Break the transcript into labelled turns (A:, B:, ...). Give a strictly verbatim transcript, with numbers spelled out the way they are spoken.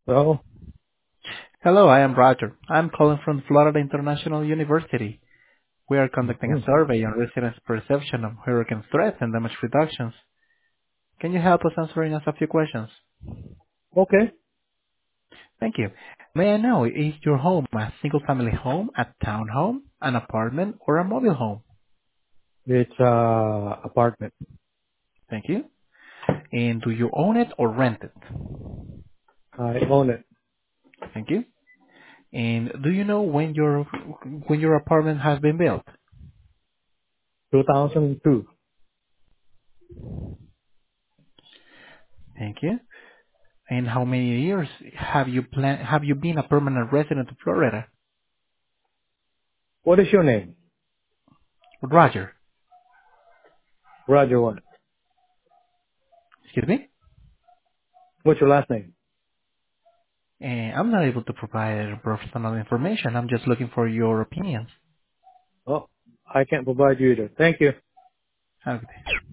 A: Well,
B: Hello, I am Roger. I'm calling from Florida International University. We are conducting a
A: mhm.
B: survey on residents' perception of hurricane threats and damage reductions. Can you help us answering us a few questions?
A: Okay.
B: Thank you. May I know, is your home a single-family home, a townhome, an apartment, or a mobile home?
A: It's uh apartment.
B: Thank you. And do you own it or rent it?
A: I own it.
B: Thank you. And do you know when your when your apartment has been built?
A: two thousand two.
B: Thank you. And how many years have you plan have you been a permanent resident of Florida?
A: What is your name?
B: Roger.
A: Roger what?
B: Excuse me?
A: What's your last name?
B: Uh, I'm not able to provide personal information. I'm just looking for your opinions.
A: Oh, I can't provide you either. Thank you.
B: Have a good day.